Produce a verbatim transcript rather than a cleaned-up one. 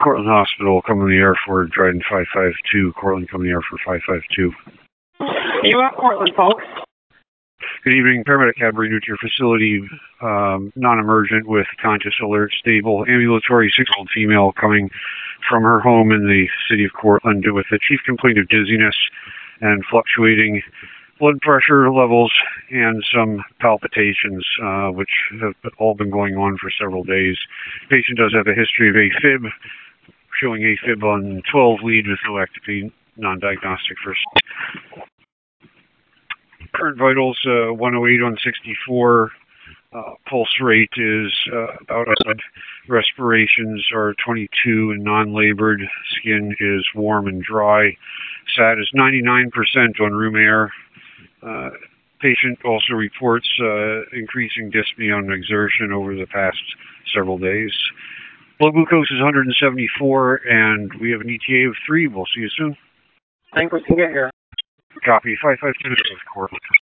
Cortland Hospital, Cumberland Airport, Dryden five five two, Cortland, Cumberland Airport five five two. You are Cortland, folks. Good evening, paramedic cab renewed to your facility, um, non-emergent with conscious, alert, stable, ambulatory six-year-old female coming from her home in the city of Cortland with a chief complaint of dizziness and fluctuating blood pressure levels and some palpitations, uh, which have all been going on for several days. The patient does have a history of AFib, showing AFib on twelve lead with no active non-diagnostic first. Current vitals, uh, one oh eight on sixty-four. Uh, pulse rate is uh, about one hundred. Respirations are twenty-two and non-labored. Skin is warm and dry. S A T is ninety-nine percent on room air. Uh, patient also reports uh, increasing dyspnea on exertion over the past several days. Blood glucose is one hundred seventy-four, and we have an E T A of three. We'll see you soon. Thank you. Get here. Copy. five five two, Cortland.